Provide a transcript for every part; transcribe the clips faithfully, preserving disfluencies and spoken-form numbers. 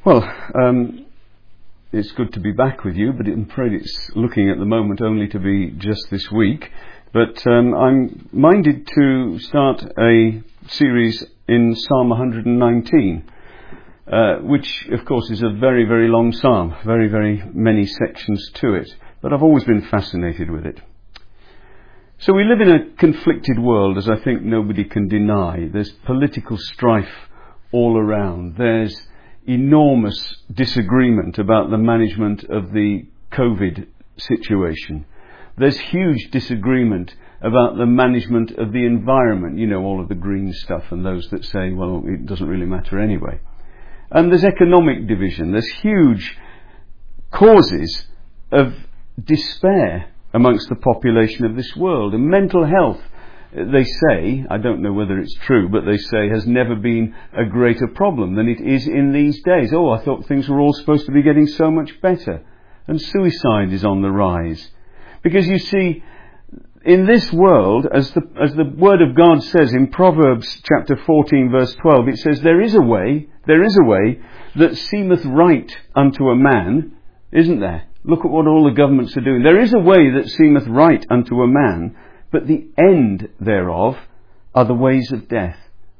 Well, um, it's good to be back with you, but I'm afraid it's looking at the moment only to be just this week. But um, I'm minded to start a series in Psalm one hundred nineteen, uh, which of course is a very, very long psalm, very, very many sections to it. But I've always been fascinated with it. So we live in a conflicted world, as I think nobody can deny. There's political strife all around. There's enormous disagreement about the management of the COVID situation. There's huge disagreement about the management of the environment. You know, all of the green stuff and those that say, well, it doesn't really matter anyway. And there's economic division. There's huge causes of despair amongst the population of this world. And mental health, they say, I don't know whether it's true, but they say has never been a greater problem than it is in these days. Oh, I thought things were all supposed to be getting so much better. And suicide is on the rise. Because you see, in this world, as the, as the Word of God says in Proverbs chapter fourteen verse twelve, it says, there is a way, there is a way that seemeth right unto a man, isn't there? Look at what all the governments are doing. There is a way that seemeth right unto a man, but the end thereof are the ways of death.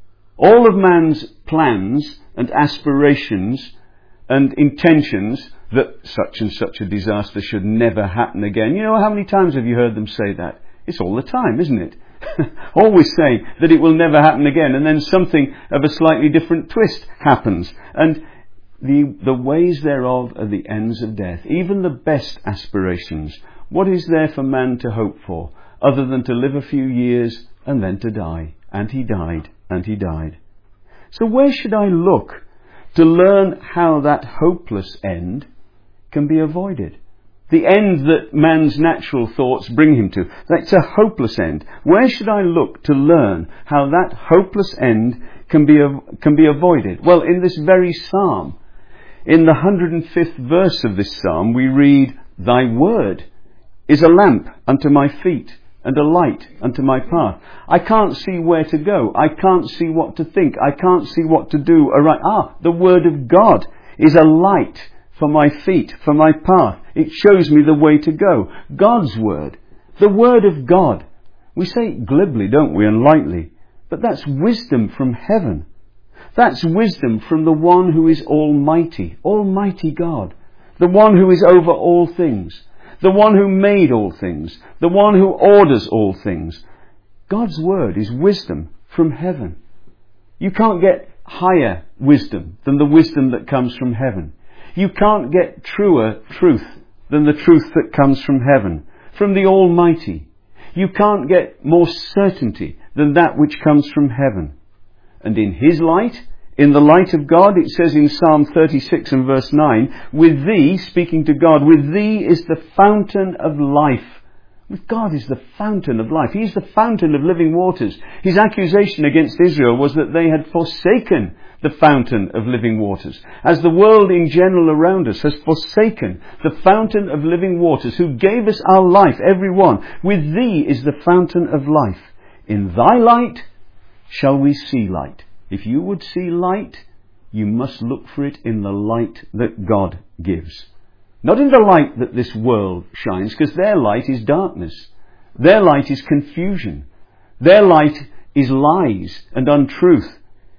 All of man's plans and aspirations and intentions that such and such a disaster should never happen again. You know, how many times have you heard them say that? It's all the time, isn't it? Always saying that it will never happen again, and then something of a slightly different twist happens. And the, the ways thereof are the ends of death. Even the best aspirations. What is there for man to hope for, other than to live a few years and then to die? And he died, and he died. So where should I look to learn how that hopeless end can be avoided? The end that man's natural thoughts bring him to. That's a hopeless end. Where should I look to learn how that hopeless end can be can be avoided? Well, in this very psalm, in the one hundred fifth verse of this psalm, we read, "Thy word is a lamp unto my feet, and a light unto my path." I can't see where to go. I can't see what to think. I can't see what to do. Aright. Ah, the Word of God is a light for my feet, for my path. It shows me the way to go. God's Word. The Word of God. We say it glibly, don't we, and lightly. But that's wisdom from heaven. That's wisdom from the one who is almighty. Almighty God. The one who is over all things. The one who made all things. The one who orders all things. God's word is wisdom from heaven. You can't get higher wisdom than the wisdom that comes from heaven. You can't get truer truth than the truth that comes from heaven, from the Almighty. You can't get more certainty than that which comes from heaven. And in His light, in the light of God, it says in Psalm thirty-six and verse nine, with thee, speaking to God, with thee is the fountain of life. With God is the fountain of life. He's the fountain of living waters. His accusation against Israel was that they had forsaken the fountain of living waters. As the world in general around us has forsaken the fountain of living waters, who gave us our life, every one. With thee is the fountain of life. In thy light shall we see light. If you would see light, you must look for it in the light that God gives. Not in the light that this world shines, because their light is darkness. Their light is confusion. Their light is lies and untruth.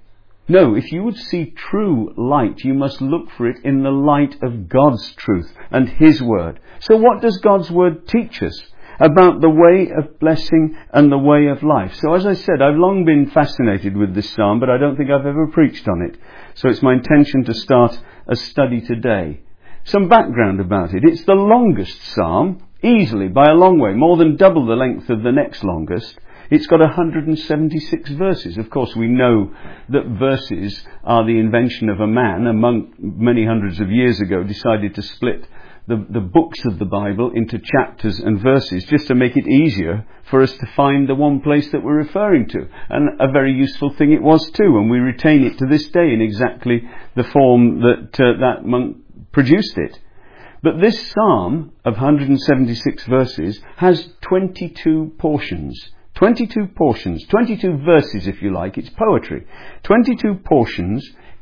No, if you would see true light, you must look for it in the light of God's truth and His Word. So what does God's Word teach us about the way of blessing and the way of life? So as I said, I've long been fascinated with this psalm, but I don't think I've ever preached on it. So it's my intention to start a study today. Some background about it. It's the longest psalm, easily, by a long way, more than double the length of the next longest. It's got one hundred seventy-six verses. Of course, we know that verses are the invention of a man among many hundreds of years ago, decided to split The, the books of the Bible into chapters and verses just to make it easier for us to find the one place that we're referring to. And a very useful thing it was too, and we retain it to this day in exactly the form that uh, that monk produced it. But this psalm of one hundred seventy-six verses has twenty-two portions. twenty-two portions, twenty-two verses if you like, it's poetry. twenty-two portions,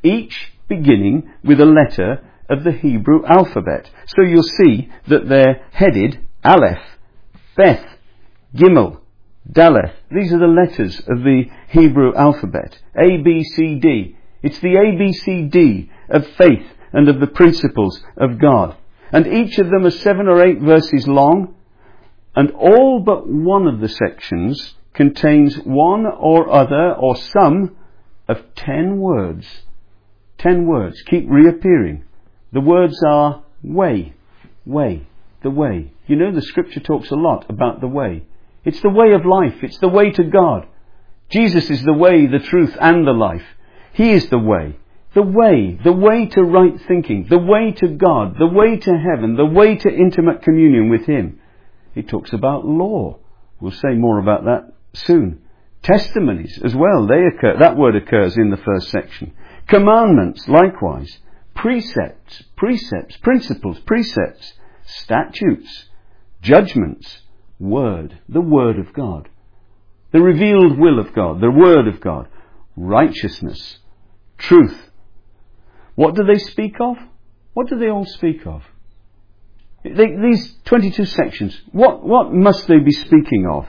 each beginning with a letter of the Hebrew alphabet. So you'll see that they're headed Aleph, Beth, Gimel, Daleth. These are the letters of the Hebrew alphabet. A, B, C, D. It's the A, B, C, D of faith and of the principles of God. And each of them are seven or eight verses long, and all but one of the sections contains one or other or some of ten words. Ten words keep reappearing. The words are way, way, the way. You know, the scripture talks a lot about the way. It's the way of life. It's the way to God. Jesus is the way, the truth, and the life. He is the way. The way. The way to right thinking. The way to God. The way to heaven. The way to intimate communion with Him. He talks about law. We'll say more about that soon. Testimonies as well. They occur. That word occurs in the first section. Commandments, likewise. Precepts, precepts, principles, precepts, statutes, judgments, word, the word of God, the revealed will of God, the word of God, righteousness, truth. What do they speak of? What do they all speak of? They, these twenty-two sections, what, what must they be speaking of?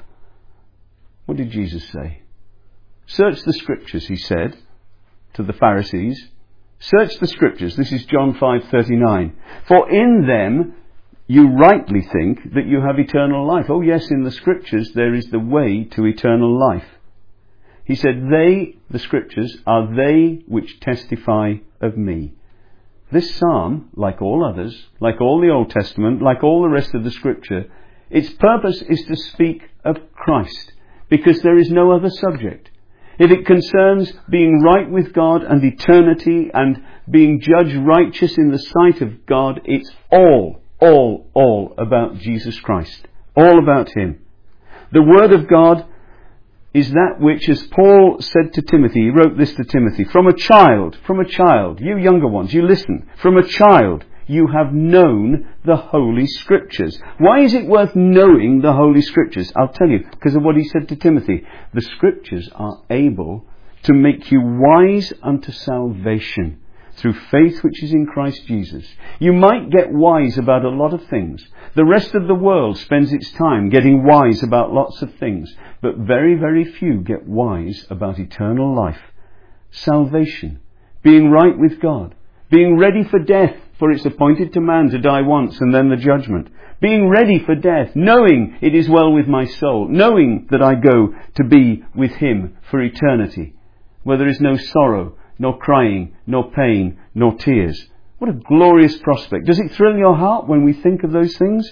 What did Jesus say? Search the scriptures, he said to the Pharisees. Search the scriptures. This is John five thirty-nine. For in them you rightly think that you have eternal life. Oh yes, in the scriptures there is the way to eternal life. He said, they, the scriptures, are they which testify of me. This psalm, like all others, like all the Old Testament, like all the rest of the scripture, its purpose is to speak of Christ, because there is no other subject. If it concerns being right with God and eternity and being judged righteous in the sight of God, it's all, all, all about Jesus Christ. All about Him. The Word of God is that which, as Paul said to Timothy, he wrote this to Timothy, from a child, from a child, you younger ones, you listen, from a child you have known the Holy Scriptures. Why is it worth knowing the Holy Scriptures? I'll tell you, because of what he said to Timothy. The Scriptures are able to make you wise unto salvation through faith which is in Christ Jesus. You might get wise about a lot of things. The rest of the world spends its time getting wise about lots of things, but very, very few get wise about eternal life, salvation, being right with God, being ready for death, for it's appointed to man to die once and then the judgment. Being ready for death, knowing it is well with my soul, knowing that I go to be with Him for eternity, where there is no sorrow, nor crying, nor pain, nor tears. What a glorious prospect. Does it thrill your heart when we think of those things?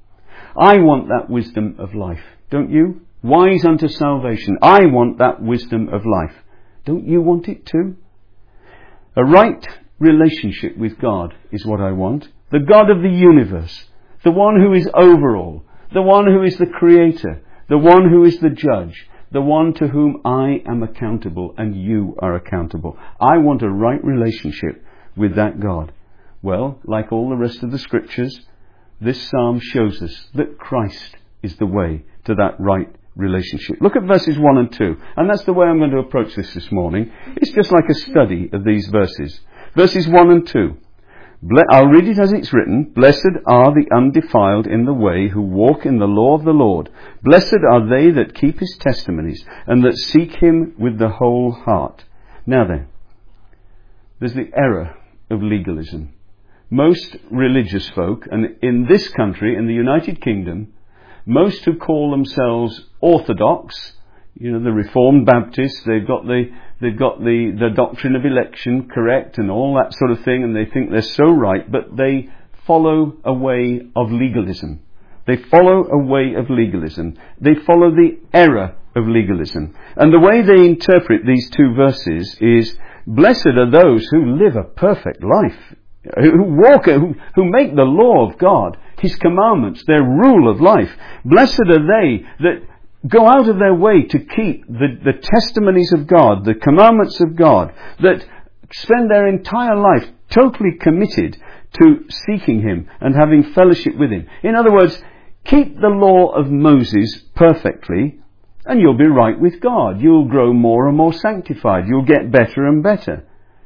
I want that wisdom of life, don't you? Wise unto salvation. I want that wisdom of life. Don't you want it too? A right relationship with God is what I want. The God of the universe, the one who is over all, the one who is the creator, the one who is the judge, the one to whom I am accountable and you are accountable. I want a right relationship with that God. Well, like all the rest of the scriptures, this psalm shows us that Christ is the way to that right relationship. Look at verses one and two, and that's the way I'm going to approach this this morning. It's just like a study of these verses. Verses one and two. I'll read it as it's written. Blessed are the undefiled in the way who walk in the law of the Lord. Blessed are they that keep His testimonies and that seek Him with the whole heart. Now then, there's the error of legalism. Most religious folk, and in this country, in the United Kingdom, most who call themselves Orthodox, you know, the Reformed Baptists, they've got the they've got the, the doctrine of election correct and all that sort of thing, and they think they're so right, but they follow a way of legalism. They follow a way of legalism. They follow the error of legalism. And the way they interpret these two verses is, blessed are those who live a perfect life, who walk, who, who make the law of God, His commandments, their rule of life. Blessed are they that go out of their way to keep the, the testimonies of God, the commandments of God, that spend their entire life totally committed to seeking Him and having fellowship with Him. In other words, keep the law of Moses perfectly and you'll be right with God. You'll grow more and more sanctified. You'll get better and better.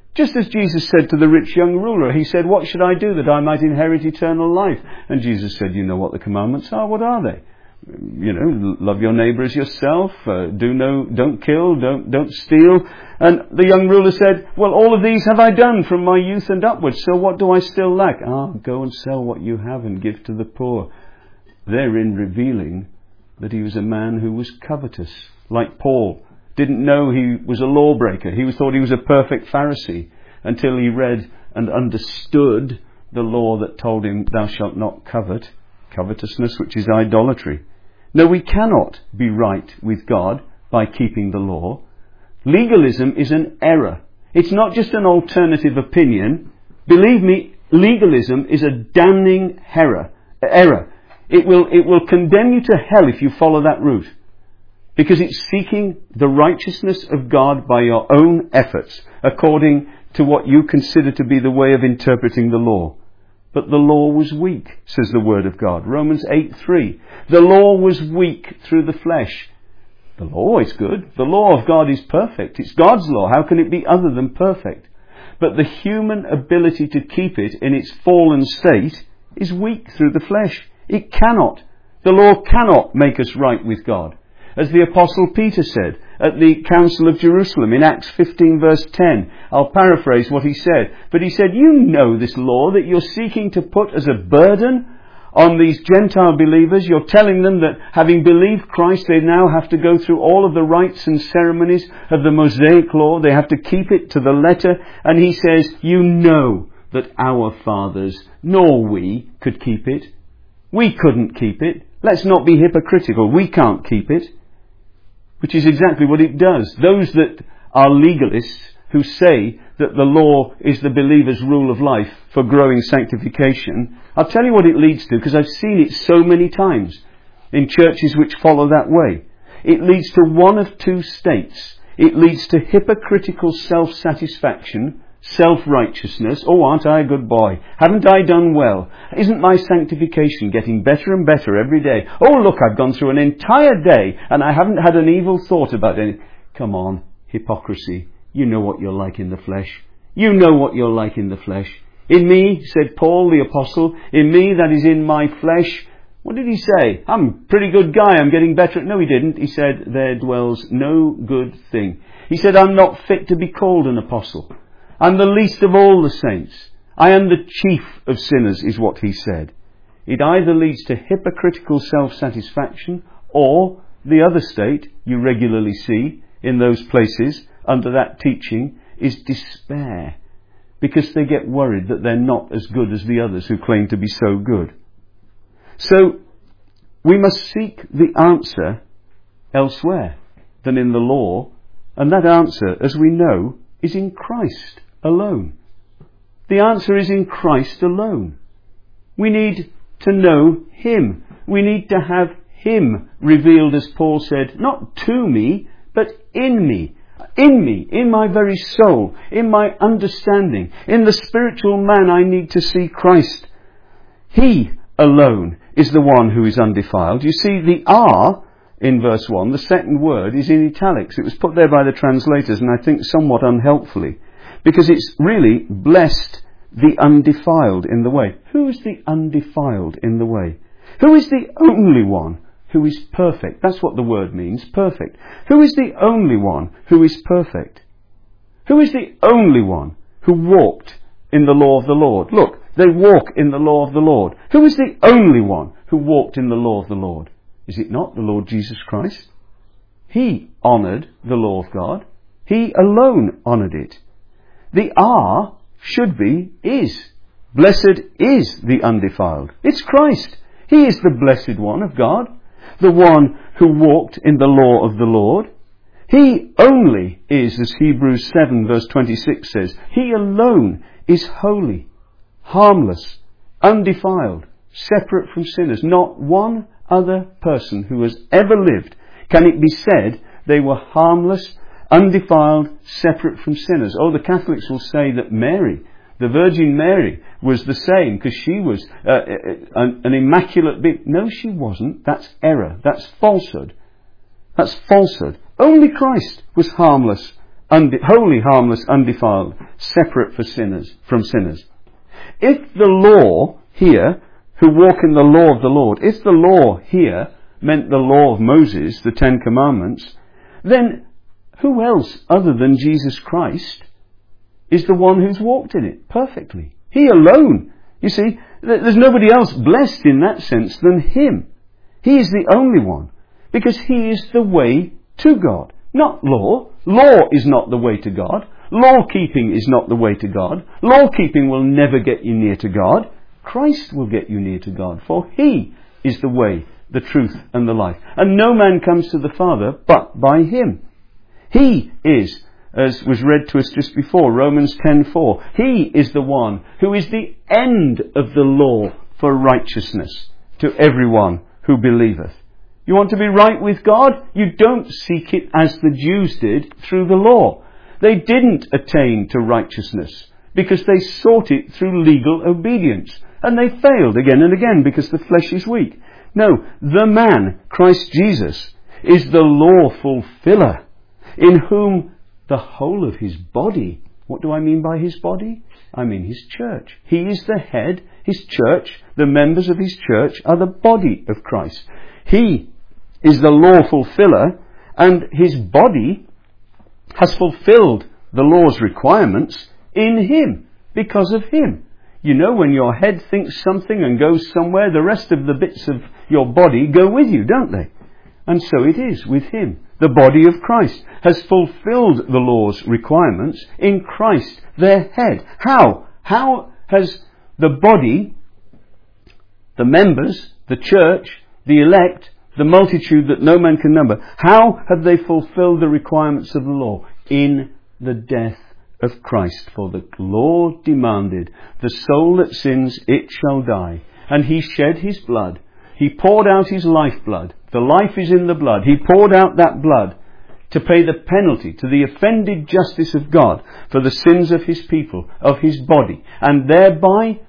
Just as Jesus said to the rich young ruler, he said, what should I do that I might inherit eternal life? And Jesus said, you know what the commandments are. What are they? You know, love your neighbour as yourself, uh, do no, don't kill, don't, don't steal. And the young ruler said, well, all of these have I done from my youth and upwards, so what do I still lack? Ah, go and sell what you have and give to the poor. Therein revealing that he was a man who was covetous, like Paul. Didn't know he was a lawbreaker. He thought he was a perfect Pharisee until he read and understood the law that told him, thou shalt not covet. Covetousness, which is idolatry. No, we cannot be right with God by keeping the law. Legalism is an error. It's not just an alternative opinion. Believe me, legalism is a damning error. Error. It will, it will condemn you to hell if you follow that route. Because it's seeking the righteousness of God by your own efforts, according to what you consider to be the way of interpreting the law. But the law was weak, says the Word of God. Romans eight three. The law was weak through the flesh. The law is good. The law of God is perfect. It's God's law. How can it be other than perfect? But the human ability to keep it in its fallen state is weak through the flesh. It cannot. The law cannot make us right with God. As the Apostle Peter said at the Council of Jerusalem in Acts fifteen verse ten. I'll paraphrase what he said. But he said, you know this law that you're seeking to put as a burden on these Gentile believers. You're telling them that having believed Christ, they now have to go through all of the rites and ceremonies of the Mosaic law. They have to keep it to the letter. And he says, you know that our fathers, nor we, could keep it. We couldn't keep it. Let's not be hypocritical. We can't keep it. Which is exactly what it does. Those that are legalists who say that the law is the believer's rule of life for growing sanctification, I'll tell you what it leads to, because I've seen it so many times in churches which follow that way. It leads to one of two states. It leads to hypocritical self-satisfaction, self-righteousness. Oh, aren't I a good boy? Haven't I done well? Isn't my sanctification getting better and better every day? Oh, look, I've gone through an entire day and I haven't had an evil thought about it. Come on, hypocrisy. You know what you're like in the flesh. You know what you're like in the flesh. In me, said Paul the Apostle, in me that is in my flesh. What did he say? I'm a pretty good guy, I'm getting better. No, he didn't. He said, there dwells no good thing. He said, I'm not fit to be called an apostle. I'm the least of all the saints. I am the chief of sinners, is what he said. It either leads to hypocritical self-satisfaction, or the other state you regularly see in those places under that teaching is despair, because they get worried that they're not as good as the others who claim to be so good. So we must seek the answer elsewhere than in the law, and that answer, as we know, is in Christ alone. The answer is in Christ alone. We need to know Him. We need to have Him revealed, as Paul said, not to me, but in me. In me, in my very soul, in my understanding. In the spiritual man I need to see Christ. He alone is the one who is undefiled. You see, the R in verse one, the second word, is in italics. It was put there by the translators, and I think somewhat unhelpfully, because it's really blessed the undefiled in the way. Who is the undefiled in the way? Who is the only one who is perfect? That's what the word means, perfect. Who is the only one who is perfect? Who is the only one who walked in the law of the Lord? Look, they walk in the law of the Lord. Who is the only one who walked in the law of the Lord? Is it not the Lord Jesus Christ? He honoured the law of God. He alone honoured it. The R should be is. Blessed is the undefiled. It's Christ. He is the blessed one of God, the one who walked in the law of the Lord. He only is, as Hebrews seven verse twenty-six says, He alone is holy, harmless, undefiled, separate from sinners. Not one other person who has ever lived can it be said they were harmless, undefiled, separate from sinners. Oh, the Catholics will say that Mary, the Virgin Mary, was the same because she was uh, an, an immaculate being. No, she wasn't. That's error. That's falsehood. That's falsehood. Only Christ was harmless, undi- holy, harmless, undefiled, separate for sinners, from sinners. If the law here, who walk in the law of the Lord, if the law here meant the law of Moses, the Ten Commandments, then who else other than Jesus Christ is the one who's walked in it perfectly? He alone. You see, there's nobody else blessed in that sense than Him. He is the only one, because He is the way to God, not law. Law is not the way to God. Law-keeping is not the way to God. Law-keeping will never get you near to God. Christ will get you near to God, for He is the way, the truth, and the life. And no man comes to the Father but by Him. He is, as was read to us just before, Romans ten four. He is the one who is the end of the law for righteousness to everyone who believeth. You want to be right with God? You don't seek it as the Jews did through the law. They didn't attain to righteousness because they sought it through legal obedience. And they failed again and again because the flesh is weak. No, the man, Christ Jesus, is the law fulfiller, in whom the whole of His body. What do I mean by His body? I mean His church. He is the head. His church, the members of His church, are the body of Christ. He is the law fulfiller, and His body has fulfilled the law's requirements in Him, because of Him. You know, when your head thinks something and goes somewhere, the rest of the bits of your body go with you, don't they? And so it is with Him. The body of Christ has fulfilled the law's requirements in Christ, their head. How? How has the body, the members, the church, the elect, the multitude that no man can number, how have they fulfilled the requirements of the law? In the death of Christ. For the law demanded, the soul that sins, it shall die. And He shed His blood. He poured out His lifeblood. The life is in the blood. He poured out that blood to pay the penalty to the offended justice of God for the sins of His people, of His body. And thereby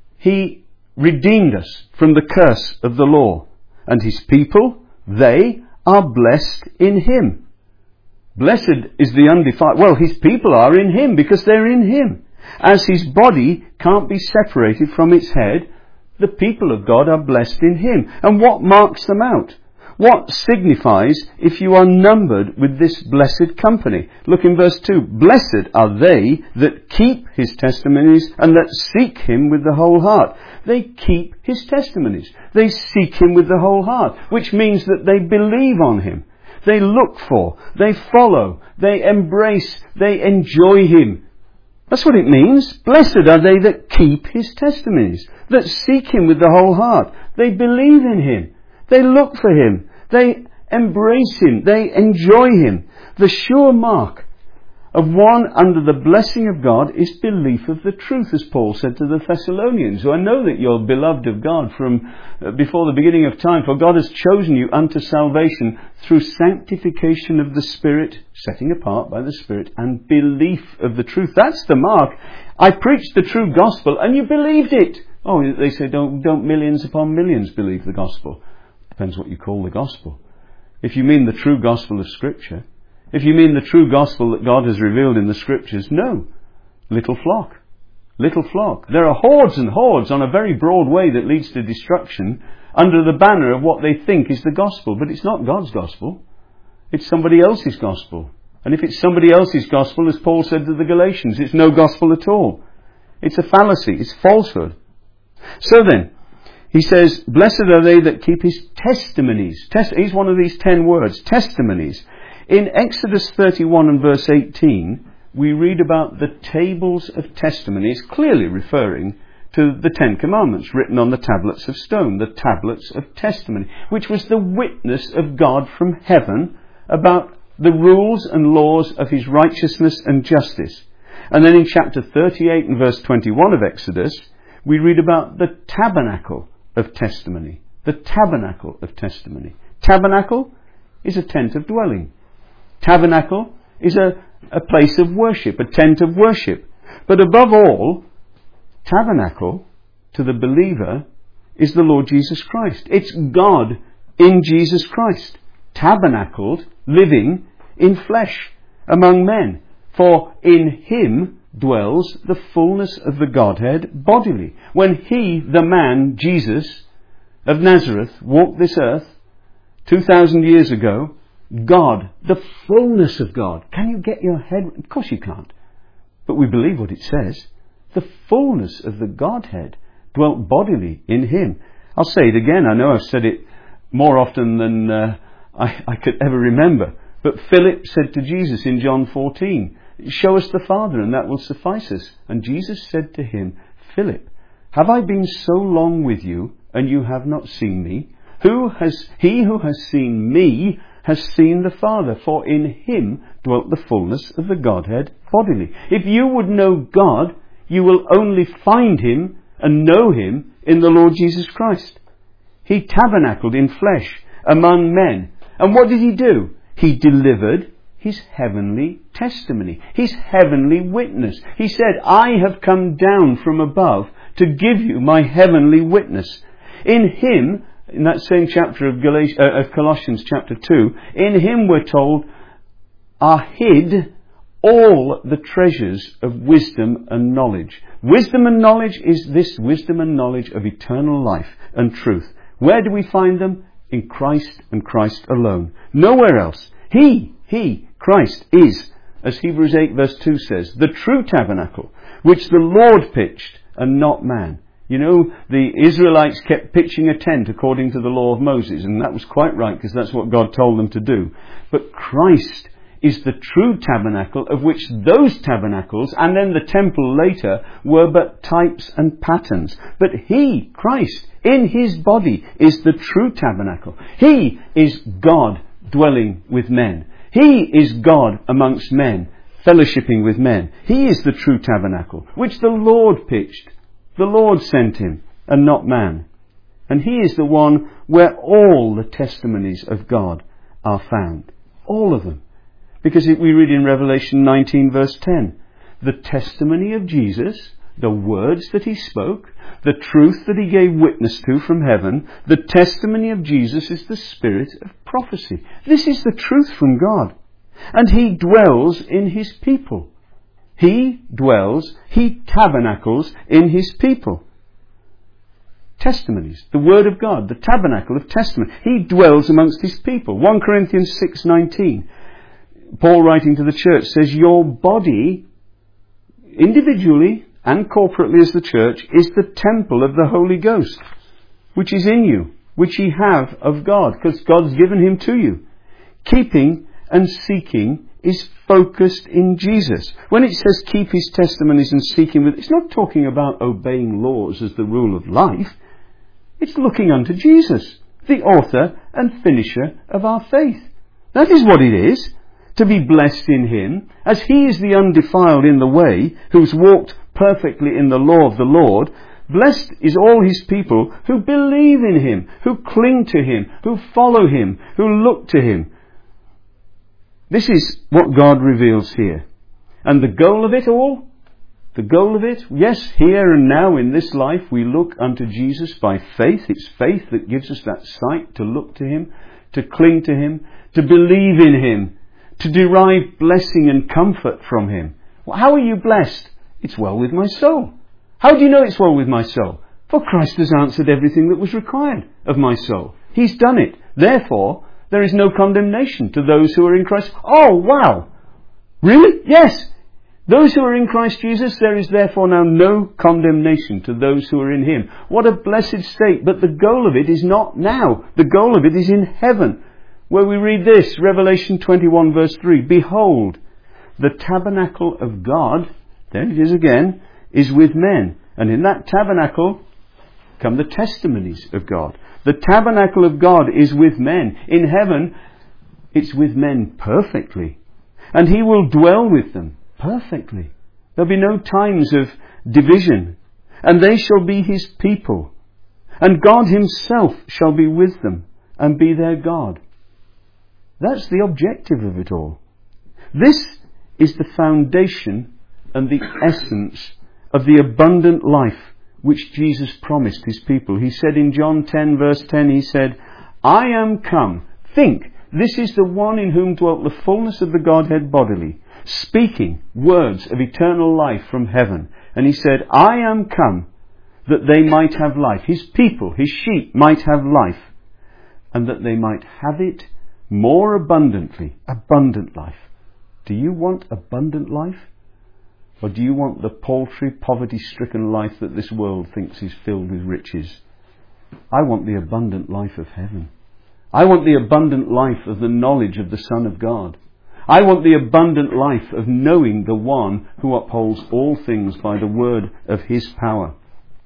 He redeemed us from the curse of the law. And His people, they are blessed in Him. Blessed is the undefiled. Well, His people are in Him because they're in Him. As His body can't be separated from its head, the people of God are blessed in Him. And what marks them out? What signifies if you are numbered with this blessed company? Look in verse two. Blessed are they that keep His testimonies and that seek Him with the whole heart. They keep His testimonies. They seek Him with the whole heart, which means that they believe on Him. They look for, they follow, they embrace, they enjoy Him. That's what it means. Blessed are they that keep His testimonies, that seek Him with the whole heart. They believe in Him. They look for Him. They embrace Him. They enjoy Him. The sure mark of one under the blessing of God is belief of the truth, as Paul said to the Thessalonians. I know that you're beloved of God from uh, before the beginning of time, for God has chosen you unto salvation through sanctification of the Spirit, setting apart by the Spirit, and belief of the truth. That's the mark. I preached the true gospel and you believed it. Oh, they say don't, don't millions upon millions believe the gospel. Depends what you call the gospel. If you mean the true gospel of Scripture, if you mean the true gospel that God has revealed in the Scriptures, no. Little flock. Little flock. There are hordes and hordes on a very broad way that leads to destruction under the banner of what they think is the gospel. But it's not God's gospel. It's somebody else's gospel. And if it's somebody else's gospel, as Paul said to the Galatians, it's no gospel at all. It's a fallacy. It's falsehood. So then, he says, blessed are they that keep His testimonies. Test- he's one of these ten words, testimonies. In Exodus thirty-one and verse eighteen, we read about the tables of testimonies, clearly referring to the Ten Commandments written on the tablets of stone, the tablets of testimony, which was the witness of God from heaven about the rules and laws of His righteousness and justice. And then in chapter thirty-eight and verse twenty-one of Exodus, we read about the tabernacle of testimony. The tabernacle of testimony. Tabernacle is a tent of dwelling. Tabernacle is a, a place of worship, a tent of worship. But above all, tabernacle to the believer is the Lord Jesus Christ. It's God in Jesus Christ, tabernacled, living in flesh among men. For in him dwells the fullness of the Godhead bodily. When he, the man, Jesus of Nazareth, walked this earth two thousand years ago, God, the fullness of God. Can you get your head? Of course you can't. But we believe what it says. The fullness of the Godhead dwelt bodily in him. I'll say it again. I know I've said it more often than uh, I, I could ever remember. But Philip said to Jesus in John fourteen, show us the Father and that will suffice us. And Jesus said to him, Philip, have I been so long with you and you have not seen me? Who has, he who has seen me has seen the Father, for in him dwelt the fullness of the Godhead bodily. If you would know God, you will only find him and know him in the Lord Jesus Christ. He tabernacled in flesh among men. And what did he do? He delivered his heavenly testimony, his heavenly witness. He said, I have come down from above to give you my heavenly witness. In him, in that same chapter of, Galatians, uh, of Colossians chapter two, in him we're told, are hid all the treasures of wisdom and knowledge. Wisdom and knowledge is this wisdom and knowledge of eternal life and truth. Where do we find them? In Christ and Christ alone. Nowhere else. He, He, Christ is, as Hebrews eight verse two says, the true tabernacle, which the Lord pitched and not man. You know, the Israelites kept pitching a tent according to the law of Moses, and that was quite right because that's what God told them to do. But Christ is the true tabernacle, of which those tabernacles and then the temple later were but types and patterns. But He, Christ, in His body is the true tabernacle. He is God dwelling with men. He is God amongst men, fellowshipping with men. He is the true tabernacle, which the Lord pitched. The Lord sent him, and not man. And He is the one where all the testimonies of God are found. All of them. Because we read in Revelation nineteen verse ten, the testimony of Jesus, the words that He spoke, the truth that He gave witness to from heaven, the testimony of Jesus is the spirit of prophecy. This is the truth from God. And He dwells in His people. He dwells, He tabernacles in His people. Testimonies, the Word of God, the tabernacle of testimony. He dwells amongst His people. First Corinthians six nineteen, Paul writing to the church says, your body, individually and corporately as the church, is the temple of the Holy Ghost, which is in you, which ye have of God, because God's given Him to you. Keeping and seeking is focused in Jesus. When it says keep His testimonies and seek Him, it's not talking about obeying laws as the rule of life. It's looking unto Jesus, the author and finisher of our faith. That is what it is, to be blessed in Him, as He is the undefiled in the way, who's walked perfectly in the law of the Lord. Blessed is all His people who believe in Him, who cling to Him, who follow Him, who look to Him. This is what God reveals here. And the goal of it all, the goal of it, yes, here and now in this life we look unto Jesus by faith. It's faith that gives us that sight to look to Him, to cling to Him, to believe in Him, to derive blessing and comfort from Him. Well, how are you blessed? It's well with my soul. How do you know it's well with my soul? For Christ has answered everything that was required of my soul. He's done it. Therefore, there is no condemnation to those who are in Christ. Oh, wow! Really? Yes! Those who are in Christ Jesus, there is therefore now no condemnation to those who are in Him. What a blessed state! But the goal of it is not now. The goal of it is in heaven, where we read this, Revelation twenty-one verse three, behold, the tabernacle of God, there it is again, is with men. And in that tabernacle come the testimonies of God. The tabernacle of God is with men. In heaven, it's with men perfectly. And He will dwell with them perfectly. There'll be no times of division. And they shall be His people. And God Himself shall be with them and be their God. That's the objective of it all. This is the foundation and the essence of the abundant life which Jesus promised His people. He said in John ten verse ten, He said, I am come. Think, this is the one in whom dwelt the fullness of the Godhead bodily, speaking words of eternal life from heaven. And he said, I am come that they might have life. His people, his sheep, might have life, and that they might have it more abundantly. Abundant life. Do you want abundant life? Or do you want the paltry, poverty-stricken life that this world thinks is filled with riches? I want the abundant life of heaven. I want the abundant life of the knowledge of the Son of God. I want the abundant life of knowing the one who upholds all things by the word of his power.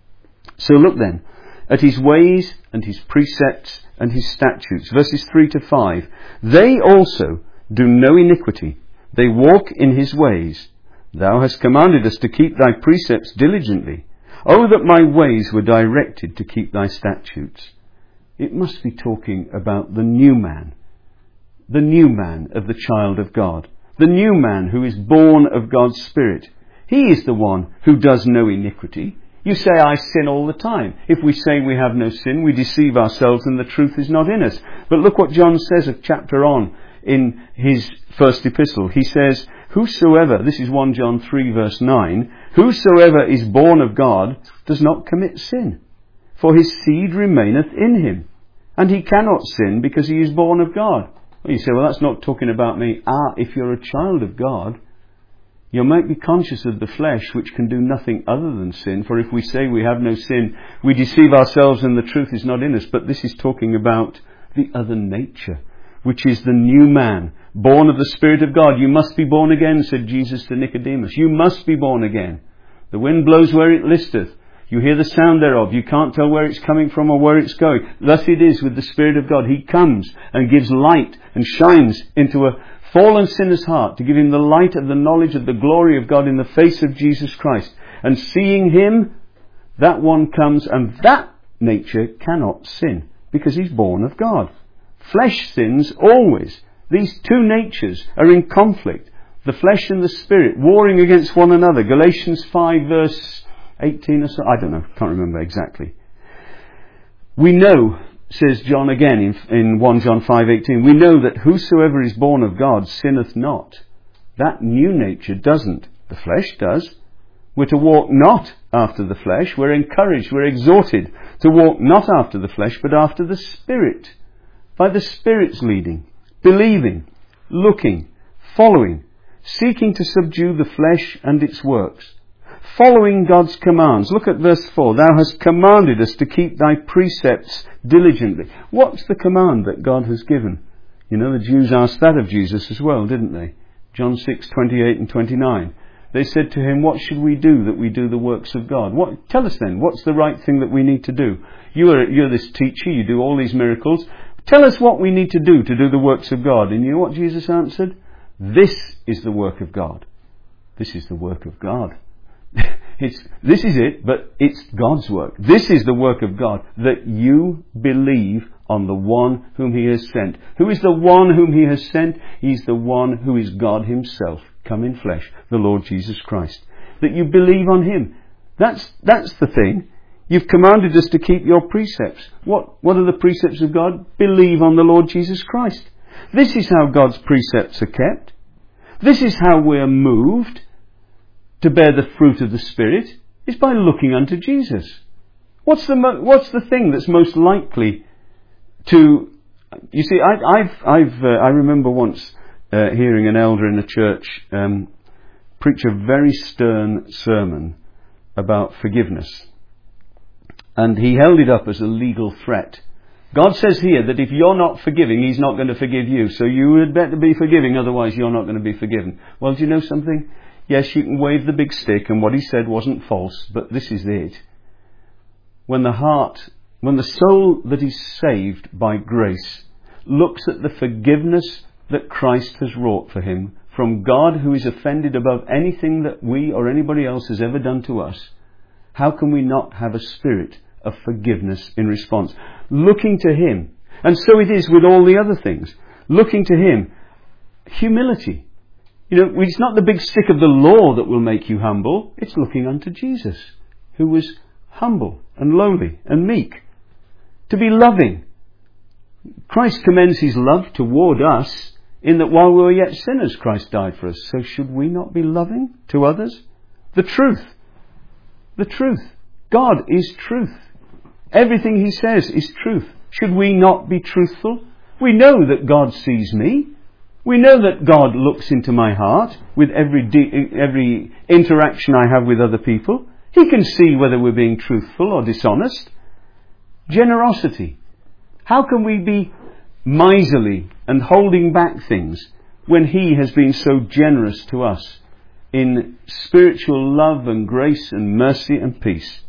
So look then at his ways and his precepts and his statutes. Verses three to five. They also do no iniquity. They walk in his ways. Thou hast commanded us to keep thy precepts diligently. Oh, that my ways were directed to keep thy statutes. It must be talking about the new man. The new man of the child of God. The new man who is born of God's Spirit. He is the one who does no iniquity. You say, I sin all the time. If we say we have no sin, we deceive ourselves and the truth is not in us. But look what John says a chapter on in his first epistle. He says, whosoever, this is First John three verse nine, whosoever is born of God does not commit sin, for his seed remaineth in him, and he cannot sin because he is born of God. Well, you say, well, that's not talking about me. Ah, if you're a child of God, you might be conscious of the flesh, which can do nothing other than sin. For if we say we have no sin, we deceive ourselves and the truth is not in us. But this is talking about the other nature, which is the new man, born of the Spirit of God. You must be born again, said Jesus to Nicodemus. You must be born again. The wind blows where it listeth. You hear the sound thereof. You can't tell where it's coming from or where it's going. Thus it is with the Spirit of God. He comes and gives light and shines into a fallen sinner's heart to give him the light of the knowledge of the glory of God in the face of Jesus Christ. And seeing him, that one comes, and that nature cannot sin because he's born of God. Flesh sins always. These two natures are in conflict. The flesh and the spirit warring against one another. Galatians five verse eighteen or so. I don't know. Can't remember exactly. We know, says John again in, in First John five eighteen, we know that whosoever is born of God sinneth not. That new nature doesn't. The flesh does. We're to walk not after the flesh. We're encouraged, we're exhorted to walk not after the flesh, but after the Spirit. By the Spirit's leading, believing, looking, following, seeking to subdue the flesh and its works, following God's commands. Look at verse four. Thou hast commanded us to keep thy precepts diligently. What's the command that God has given? You know, the Jews asked that of Jesus as well, didn't they? John six twenty-eight and twenty-nine. They said to him, what should we do that we do the works of God? What? Tell us then, what's the right thing that we need to do? You are, you're this teacher, you do all these miracles. Tell us what we need to do to do the works of God. And you know what Jesus answered? This is the work of God. This is the work of God. It's, this is it, but it's God's work. This is the work of God, that you believe on the one whom he has sent. Who is the one whom he has sent? He's the one who is God himself, come in flesh, the Lord Jesus Christ. That you believe on him. That's, that's the thing. You've commanded us to keep your precepts. What, what are the precepts of God? Believe on the Lord Jesus Christ. This is how God's precepts are kept. This is how we're moved to bear the fruit of the Spirit, is by looking unto Jesus. What's the mo- what's the thing that's most likely to... You see, I, I've I've uh, I remember once uh, hearing an elder in a church um, preach a very stern sermon about forgiveness. And he held it up as a legal threat. God says here that if you're not forgiving, he's not going to forgive you. So you had better be forgiving, otherwise you're not going to be forgiven. Well, do you know something? Yes, you can wave the big stick, and what he said wasn't false, but this is it. When the heart, when the soul that is saved by grace looks at the forgiveness that Christ has wrought for him from God, who is offended above anything that we or anybody else has ever done to us, how can we not have a spirit of forgiveness in response? Looking to him. And so it is with all the other things. Looking to him. Humility. You know, it's not the big stick of the law that will make you humble. It's looking unto Jesus, who was humble and lowly and meek. To be loving. Christ commends his love toward us in that while we were yet sinners, Christ died for us. So should we not be loving to others? The truth. The truth. God is truth. Everything he says is truth. Should we not be truthful? We know that God sees me. We know that God looks into my heart with every de- every interaction I have with other people. He can see whether we're being truthful or dishonest. Generosity. How can we be miserly and holding back things when he has been so generous to us in spiritual love and grace and mercy and peace?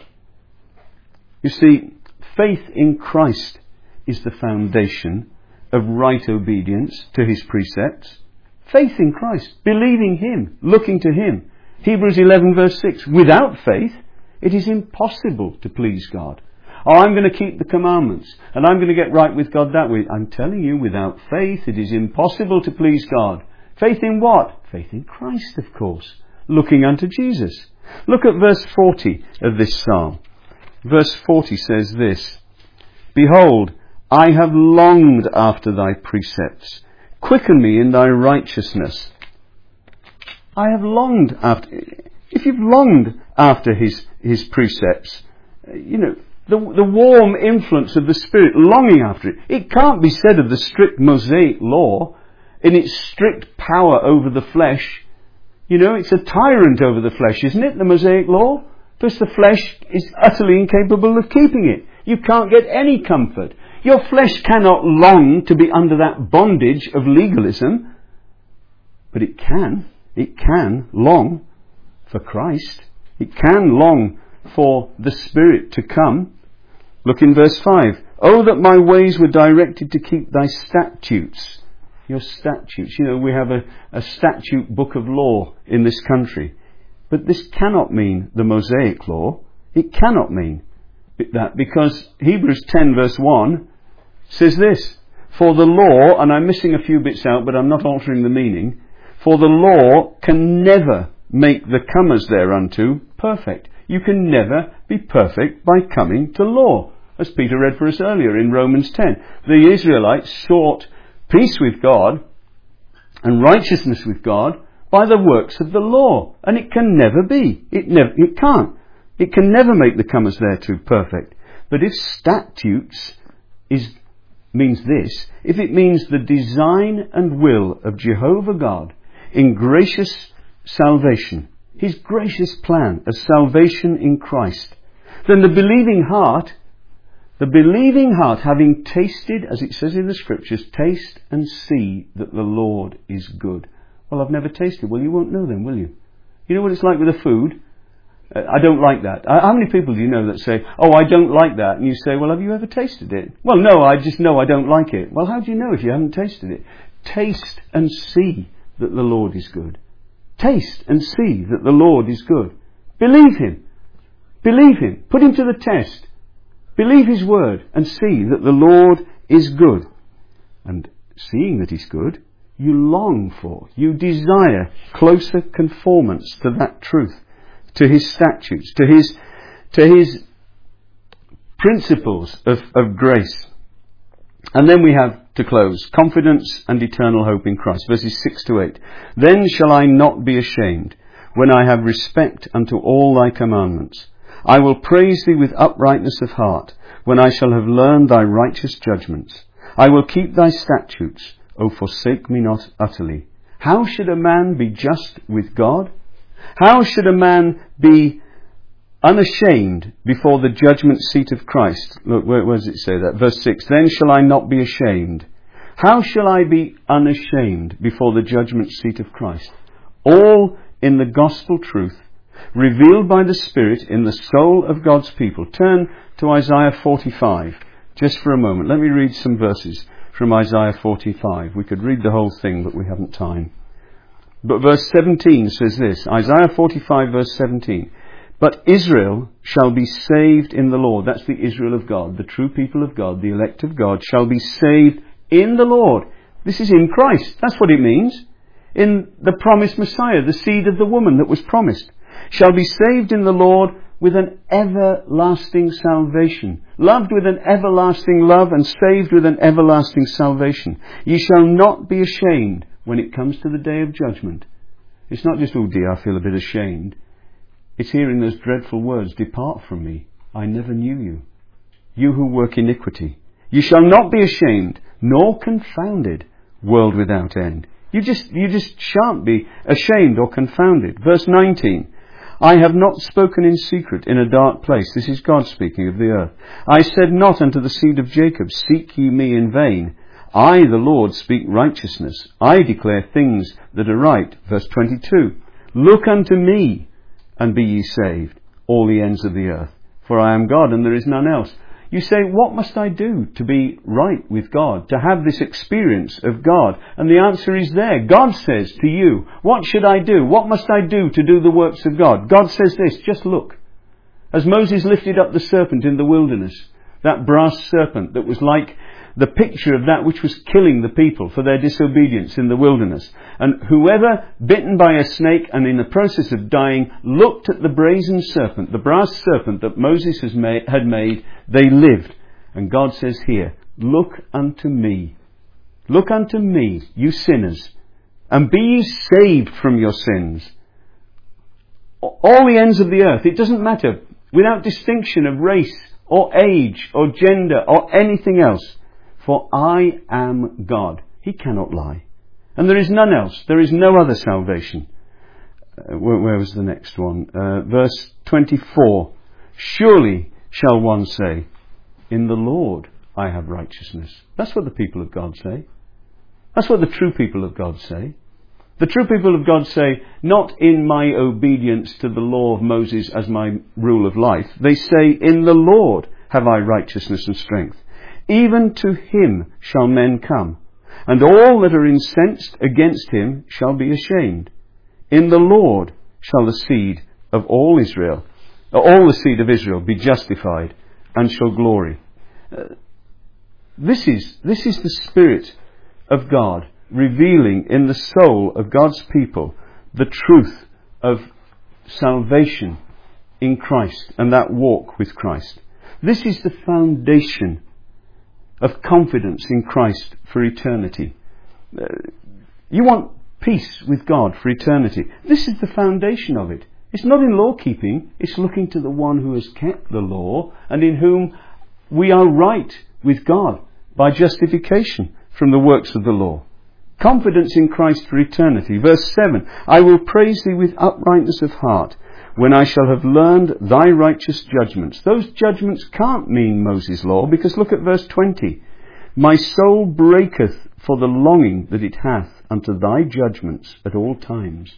You see, faith in Christ is the foundation of right obedience to his precepts. Faith in Christ, believing him, looking to him. Hebrews eleven verse six, without faith it is impossible to please God. Oh, I'm going to keep the commandments and I'm going to get right with God that way. I'm telling you, without faith it is impossible to please God. Faith in what? Faith in Christ, of course. Looking unto Jesus. Look at verse forty of this psalm. Verse forty says this, Behold, I have longed after thy precepts. Quicken me in thy righteousness. I have longed after... If you've longed after his, his precepts, you know, the, the warm influence of the Spirit, longing after it, it can't be said of the strict Mosaic law in its strict power over the flesh. You know, it's a tyrant over the flesh, isn't it, the Mosaic law? Because the flesh is utterly incapable of keeping it. You can't get any comfort. Your flesh cannot long to be under that bondage of legalism. But it can. It can long for Christ. It can long for the Spirit to come. Look in verse five. Oh, that my ways were directed to keep thy statutes. Your statutes. You know, we have a, a statute book of law in this country. But this cannot mean the Mosaic law. It cannot mean that, because Hebrews ten verse one says this, For the law, and I'm missing a few bits out, but I'm not altering the meaning, for the law can never make the comers thereunto perfect. You can never be perfect by coming to law. As Peter read for us earlier in Romans ten. The Israelites sought peace with God and righteousness with God by the works of the law. And it can never be. It never, it can't. It can never make the comers thereto perfect. But if statutes is means this, if it means the design and will of Jehovah God in gracious salvation, his gracious plan of salvation in Christ, then the believing heart, the believing heart having tasted, as it says in the scriptures, taste and see that the Lord is good. Well, I've never tasted. Well, you won't know then, will you? You know what it's like with the food? Uh, I don't like that. Uh, how many people do you know that say, oh, I don't like that? And you say, well, have you ever tasted it? Well, no, I just know I don't like it. Well, how do you know if you haven't tasted it? Taste and see that the Lord is good. Taste and see that the Lord is good. Believe him. Believe him. Put him to the test. Believe his word and see that the Lord is good. And seeing that he's good, you long for, you desire closer conformance to that truth, to his statutes, to his to his principles of, of grace. And then we have, to close, confidence and eternal hope in Christ. Verses six to eight. Then shall I not be ashamed, when I have respect unto all thy commandments. I will praise thee with uprightness of heart, when I shall have learned thy righteous judgments. I will keep thy statutes. O forsake me not utterly. How should a man be just with God? How should a man be unashamed before the judgment seat of Christ? Look, where, where does it say that? Verse six. Then shall I not be ashamed. How shall I be unashamed before the judgment seat of Christ? All in the gospel truth, revealed by the Spirit in the soul of God's people. Turn to Isaiah forty-five, just for a moment. Let me read some verses from Isaiah forty-five. We could read the whole thing, but we haven't time. But verse seventeen says this, Isaiah forty-five verse seventeen. But Israel shall be saved in the Lord. That's the Israel of God, the true people of God, the elect of God, shall be saved in the Lord. This is in Christ. That's what it means. In the promised Messiah, the seed of the woman that was promised. Shall be saved in the Lord with an everlasting salvation. loved with an everlasting love and saved with an everlasting salvation. Ye shall not be ashamed when it comes to the day of judgment. It's not just, oh dear, I feel a bit ashamed. It's hearing those dreadful words, depart from me, I never knew you. You who work iniquity. You shall not be ashamed, nor confounded, world without end. You just, you just shan't be ashamed or confounded. Verse nineteen. I have not spoken in secret in a dark place. This is God speaking of the earth. I said not unto the seed of Jacob, seek ye me in vain. I, the Lord, speak righteousness. I declare things that are right. Verse twenty-two. Look unto me, and be ye saved, all the ends of the earth. For I am God, and there is none else. You say, what must I do to be right with God, to have this experience of God? And the answer is there. God says to you, what should I do? What must I do to do the works of God? God says this, just look. As Moses lifted up the serpent in the wilderness, that brass serpent that was like the picture of that which was killing the people for their disobedience in the wilderness. And whoever bitten by a snake and in the process of dying looked at the brazen serpent, the brass serpent that Moses has made, had made, they lived. And God says here, look unto me. Look unto me, you sinners, and be ye saved from your sins. All the ends of the earth, it doesn't matter, without distinction of race or age or gender or anything else. For I am God. He cannot lie. And there is none else. There is no other salvation. Uh, where, where was the next one? Uh, verse twenty-four. Surely shall one say, in the Lord I have righteousness. That's what the people of God say. That's what the true people of God say. The true people of God say, not in my obedience to the law of Moses as my rule of life. They say, in the Lord have I righteousness and strength. Even to him shall men come, and all that are incensed against him shall be ashamed. In the Lord shall the seed of all Israel, all the seed of Israel be justified, and shall glory. Uh, this is, this is the Spirit of God revealing in the soul of God's people the truth of salvation in Christ and that walk with Christ. This is the foundation of confidence in Christ for eternity. Uh, you want peace with God for eternity. This is the foundation of it. It's not in law keeping, it's looking to the one who has kept the law and in whom we are right with God by justification from the works of the law. Confidence in Christ for eternity. Verse seven. I will praise thee with uprightness of heart, when I shall have learned thy righteous judgments. Those judgments can't mean Moses' law, because look at verse twenty. My soul breaketh for the longing that it hath unto thy judgments at all times.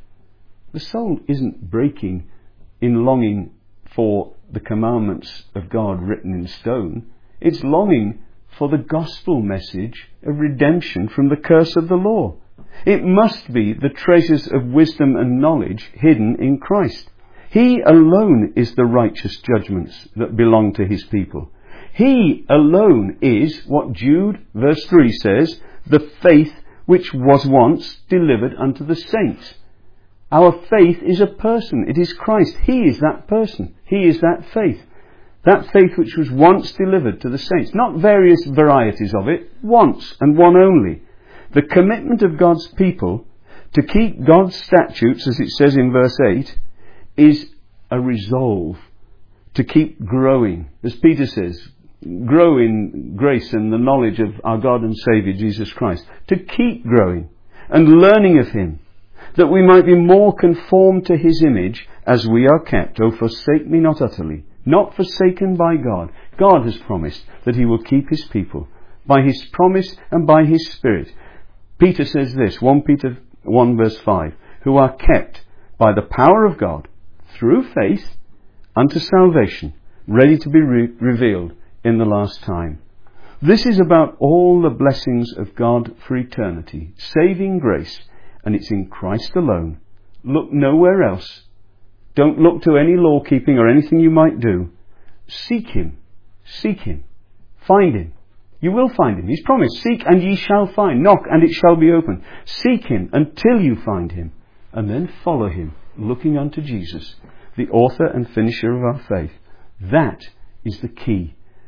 The soul isn't breaking in longing for the commandments of God written in stone. It's longing for the gospel message of redemption from the curse of the law. It must be the treasures of wisdom and knowledge hidden in Christ. He alone is the righteous judgments that belong to his people. He alone is what Jude verse three says, the faith which was once delivered unto the saints. Our faith is a person. It is Christ. He is that person. He is that faith. That faith which was once delivered to the saints. Not various varieties of it. Once and one only. The commitment of God's people to keep God's statutes, as it says in verse eight, is a resolve to keep growing. As Peter says, grow in grace and the knowledge of our God and Saviour Jesus Christ. To keep growing and learning of him, that we might be more conformed to his image as we are kept. Oh, forsake me not utterly, not forsaken by God. God has promised that he will keep his people by his promise and by his Spirit. Peter says this, First Peter one verse five, who are kept by the power of God through faith unto salvation, ready to be re- revealed in the last time. This is about all the blessings of God for eternity, saving grace, and it's in Christ alone. Look nowhere else. Don't look to any law keeping or anything you might do. Seek him. Seek him. Find him. You will find him. He's promised, seek and ye shall find. Knock and it shall be opened. Seek him until you find him. And then follow him, looking unto Jesus, the author and finisher of our faith. That is the key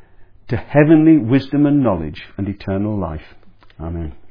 to heavenly wisdom and knowledge and eternal life. Amen.